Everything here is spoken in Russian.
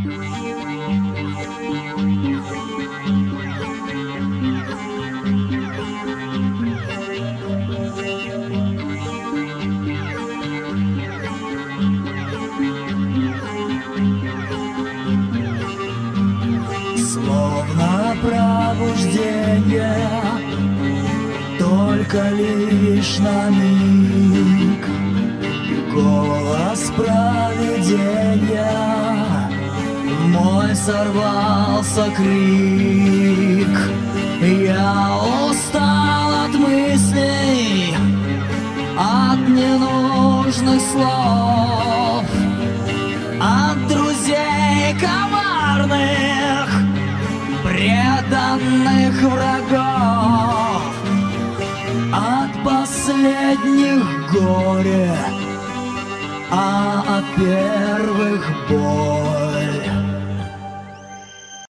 Словно пробуждение, только лишь на миг. Голос провидения, в мой сорвался крик. Я устал от мыслей, от ненужных слов, от друзей коварных, преданных врагов, от последних горе, а от первых боль.